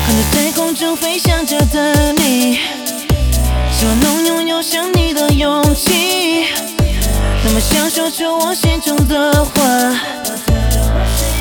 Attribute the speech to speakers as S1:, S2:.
S1: 看着在空中飞翔着的你，希望能拥有想你的勇气，那么想说出我心中的话。